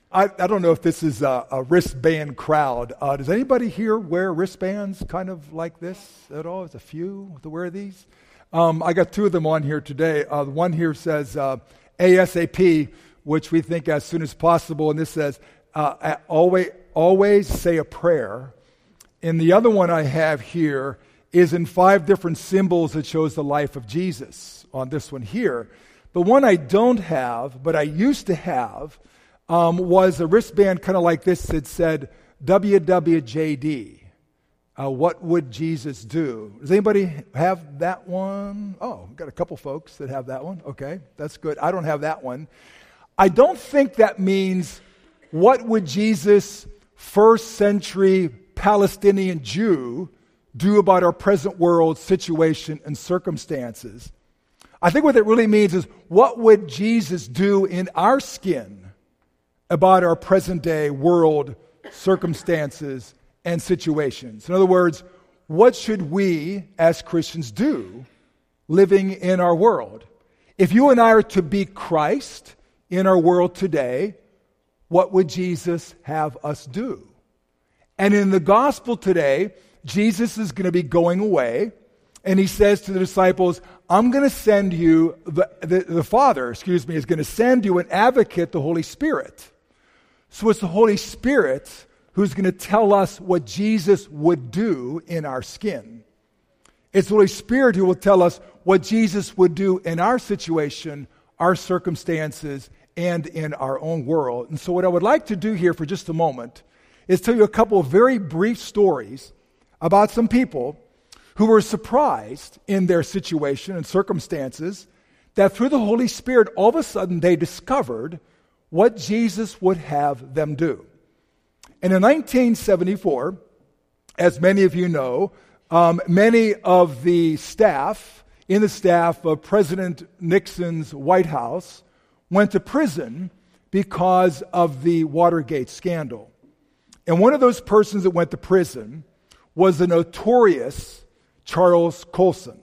I don't know if this is a wristband crowd. Does anybody here wear wristbands kind of like this at all? There's a few that wear these. I got two of them on here today. The one here says ASAP, which we think as soon as possible, and this says always say a prayer. And the other one I have here is in 5 different symbols that shows the life of Jesus on this one here. But one I don't have, but I used to have, was a wristband kind of like this that said WWJD. What would Jesus do? Does anybody have that one? Oh, we've got a couple folks that have that one. Okay, that's good. I don't have that one. I don't think that means what would Jesus, first century Palestinian Jew, do about our present world situation and circumstances. I think what it really means is what would Jesus do in our skin about our present day world circumstances and situations. In other words, what should we as Christians do living in our world? If you and I are to be Christ in our world today, what would Jesus have us do? And in the gospel today, Jesus is going to be going away, and he says to the disciples, I'm going to send you, the Father, is going to send you an advocate, the Holy Spirit. So it's the Holy Spirit who's going to tell us what Jesus would do in our skin. It's the Holy Spirit who will tell us what Jesus would do in our situation, our circumstances, and in our own world. And so what I would like to do here for just a moment is tell you a couple of very brief stories about some people who were surprised in their situation and circumstances that through the Holy Spirit, all of a sudden they discovered what Jesus would have them do. And in 1974, as many of you know, many of the staff of President Nixon's White House went to prison because of the Watergate scandal. And one of those persons that went to prison was the notorious Charles Colson.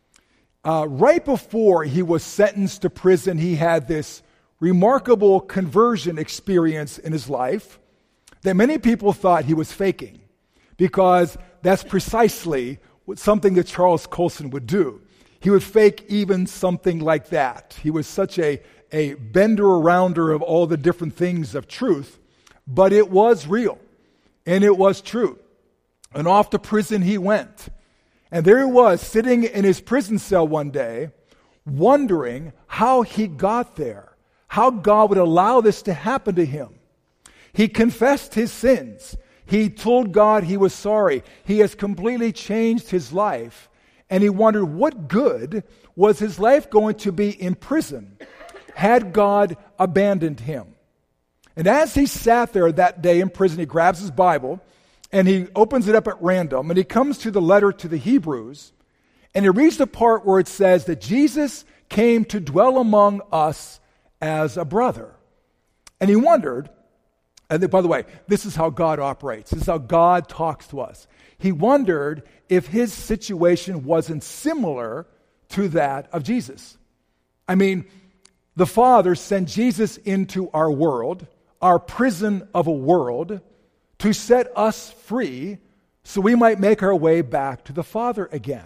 Right before he was sentenced to prison, he had this remarkable conversion experience in his life that many people thought he was faking, because that's precisely something that Charles Colson would do. He would fake even something like that. He was such a bender-arounder of all the different things of truth, but it was real, and it was true. And off to prison he went. And there he was, sitting in his prison cell one day, wondering how he got there, how God would allow this to happen to him. He confessed his sins. He told God he was sorry. He has completely changed his life. And he wondered what good was his life going to be in prison had God abandoned him. And as he sat there that day in prison, he grabs his Bible and he opens it up at random, and he comes to the letter to the Hebrews, and he reads the part where it says that Jesus came to dwell among us as a brother. And he wondered, and by the way, this is how God operates. This is how God talks to us. He wondered if his situation wasn't similar to that of Jesus. I mean, the Father sent Jesus into our world, our prison of a world, to set us free so we might make our way back to the Father again.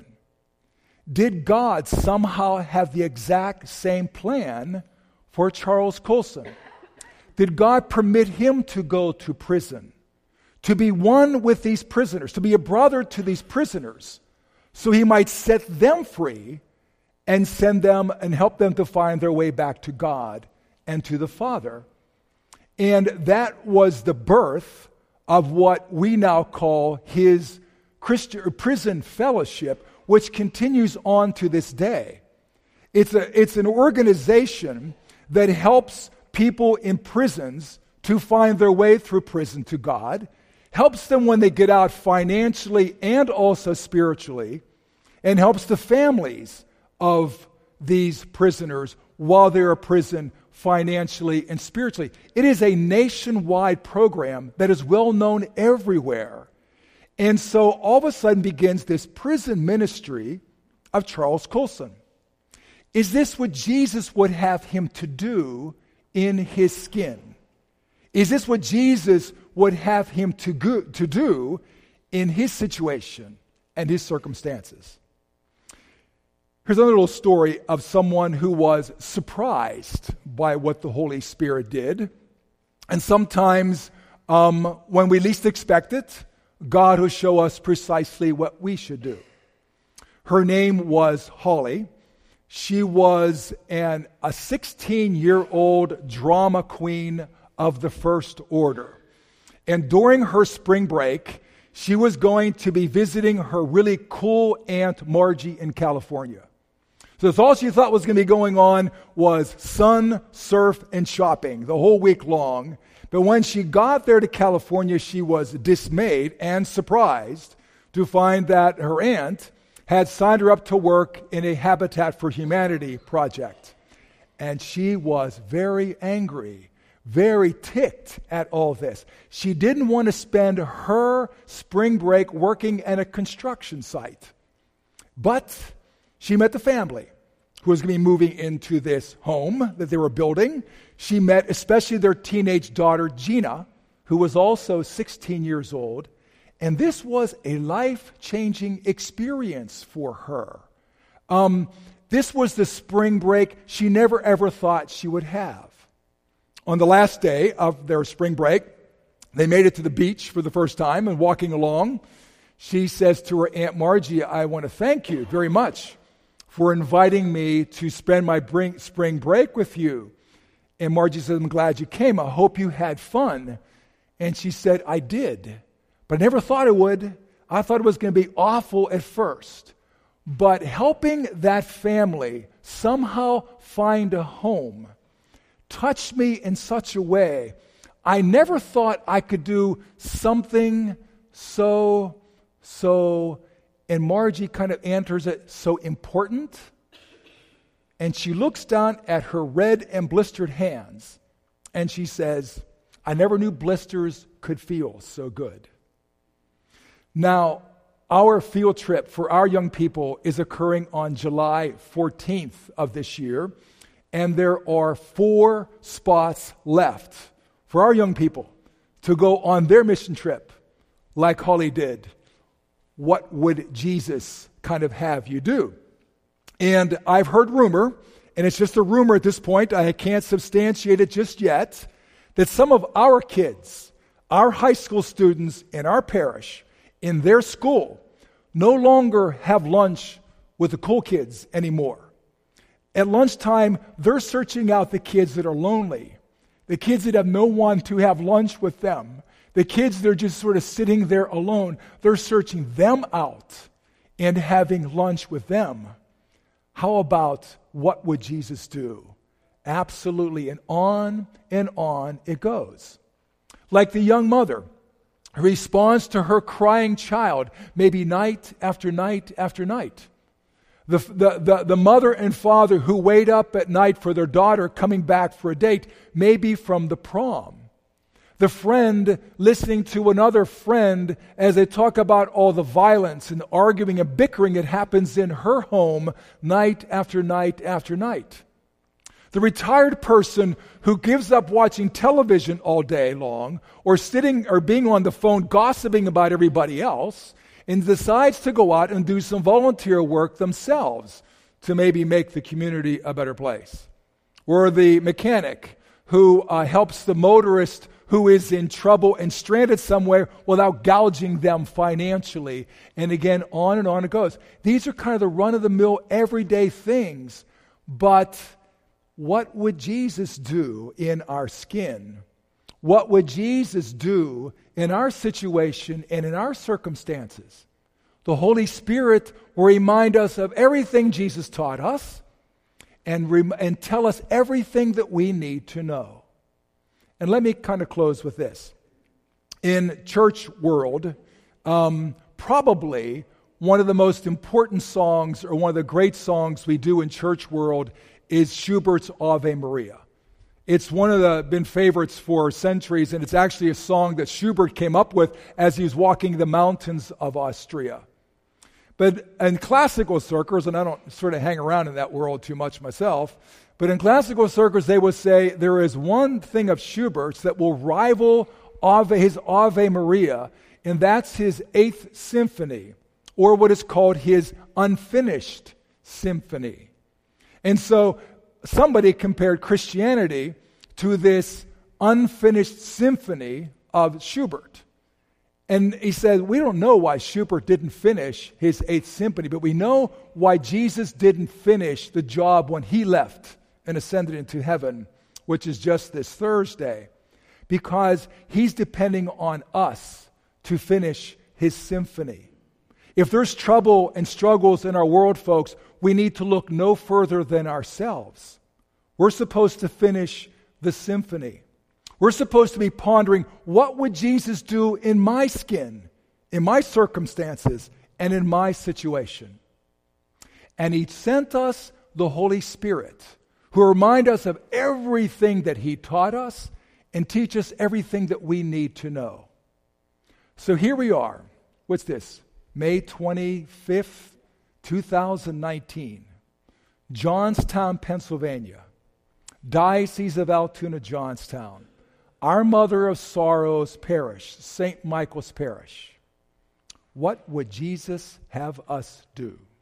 Did God somehow have the exact same plan for Charles Colson? Did God permit him to go to prison, to be one with these prisoners, to be a brother to these prisoners, so he might set them free and send them and help them to find their way back to God and to the Father? And that was the birth of what we now call his Christian prison fellowship, which continues on to this day. It's an organization that helps people in prisons to find their way through prison to God, helps them when they get out financially and also spiritually, and helps the families of these prisoners while they're in prison financially and spiritually. It is a nationwide program that is well known everywhere. And so all of a sudden begins this prison ministry of Charles Colson. Is this what Jesus would have him to do in his skin? Is this what Jesus would have him to do in his situation and his circumstances? Here's another little story of someone who was surprised by what the Holy Spirit did. And sometimes when we least expect it, God will show us precisely what we should do. Her name was Holly. She was a 16-year-old drama queen of the first order. And during her spring break, she was going to be visiting her really cool Aunt Margie in California. So that's all she thought was going to be going on was sun, surf, and shopping the whole week long. But when she got there to California, she was dismayed and surprised to find that her aunt had signed her up to work in a Habitat for Humanity project. And she was very angry, very ticked at all this. She didn't want to spend her spring break working at a construction site. But she met the family who was going to be moving into this home that they were building. She met especially their teenage daughter, Gina, who was also 16 years old. And this was a life-changing experience for her. This was the spring break she never ever thought she would have. On the last day of their spring break, they made it to the beach for the first time, and walking along, she says to her Aunt Margie, "I want to thank you very much for inviting me to spend my spring break with you." And Margie said, "I'm glad you came. I hope you had fun." And she said, "I did, but I never thought it would. I thought it was going to be awful at first. But helping that family somehow find a home touched me in such a way. I never thought I could do something so, and Margie kind of answers it, so important." And she looks down at her red and blistered hands, and she says, "I never knew blisters could feel so good." Now, our field trip for our young people is occurring on July 14th of this year, and there are 4 spots left for our young people to go on their mission trip like Holly did. What would Jesus kind of have you do? And I've heard rumor, and it's just a rumor at this point, I can't substantiate it just yet, that some of our kids, our high school students in our parish, in their school, no longer have lunch with the cool kids anymore. At lunchtime, they're searching out the kids that are lonely, the kids that have no one to have lunch with them, the kids that are just sort of sitting there alone. They're searching them out and having lunch with them. How about what would Jesus do? Absolutely, and on it goes. Like the young mother who responds to her crying child, maybe night after night after night. The mother and father who wait up at night for their daughter coming back for a date, maybe from the prom. The friend listening to another friend as they talk about all the violence and arguing and bickering that happens in her home night after night after night. The retired person who gives up watching television all day long or sitting or being on the phone gossiping about everybody else and decides to go out and do some volunteer work themselves to maybe make the community a better place. Or the mechanic who helps the motorist who is in trouble and stranded somewhere without gouging them financially. And again, on and on it goes. These are kind of the run-of-the-mill everyday things. But what would Jesus do in our skin? What would Jesus do in our situation and in our circumstances? The Holy Spirit will remind us of everything Jesus taught us and tell us everything that we need to know. And let me kind of close with this. In church world, probably one of the most important songs or one of the great songs we do in church world is Schubert's Ave Maria. It's one of the been favorites for centuries, and it's actually a song that Schubert came up with as he was walking the mountains of Austria. But in classical circles, and I don't sort of hang around in that world too much myself, But in classical circles, they will say there is one thing of Schubert's that will rival his Ave Maria, and that's his Eighth Symphony, or what is called his Unfinished Symphony. And so somebody compared Christianity to this unfinished symphony of Schubert. And he said, we don't know why Schubert didn't finish his Eighth Symphony, but we know why Jesus didn't finish the job when he left and ascended into heaven, which is just this Thursday, because he's depending on us to finish his symphony. If there's trouble and struggles in our world, folks, we need to look no further than ourselves. We're supposed to finish the symphony. We're supposed to be pondering, what would Jesus do in my skin, in my circumstances, and in my situation? And he sent us the Holy Spirit, who remind us of everything that he taught us and teach us everything that we need to know. So here we are. What's this? May 25th, 2019. Johnstown, Pennsylvania. Diocese of Altoona, Johnstown. Our Mother of Sorrows Parish, St. Michael's Parish. What would Jesus have us do?